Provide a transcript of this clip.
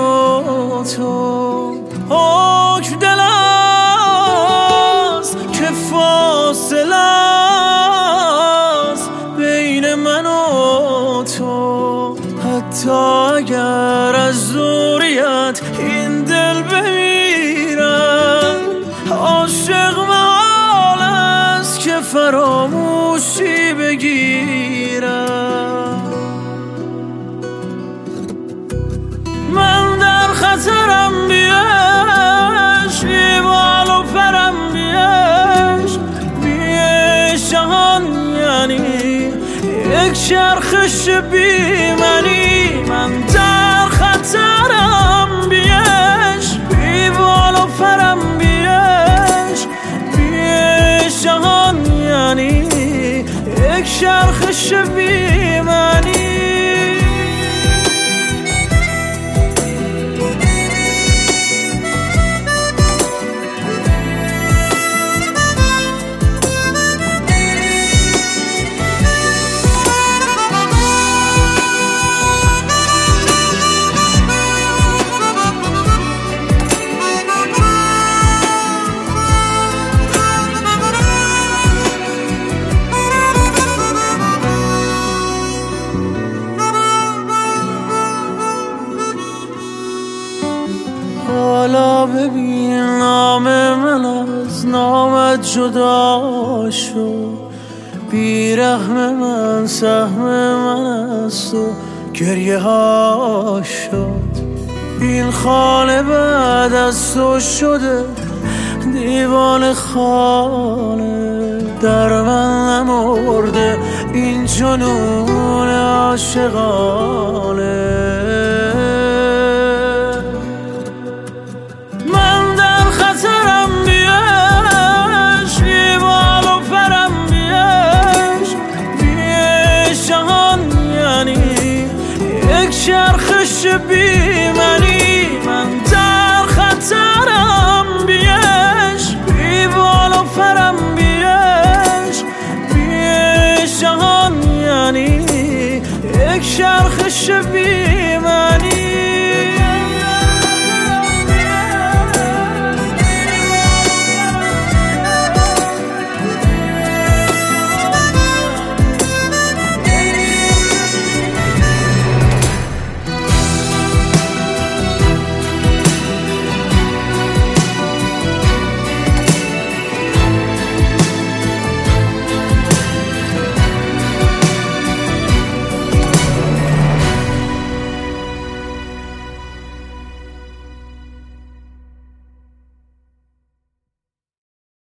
و تو حکم دل است که فاصله است بین من و تو. حتی اگر از دوریت این دل بمیرد عاشق محال است که فراموشی بگیرد. من در خطرم بیش بی بال و پرم بیش جهان یعنی یک چرخش بی منی. من در خطرم بیش بی بال و پرم بیش جهان یعنی یک چرخش بی منی. حالا ببین نام من از نامت جدا شد. بیرحم من سهم من از تو گریه ها شد. این خانه بعد از تو شده دیوان خانه. در من نمرده این جنون عاشقانه.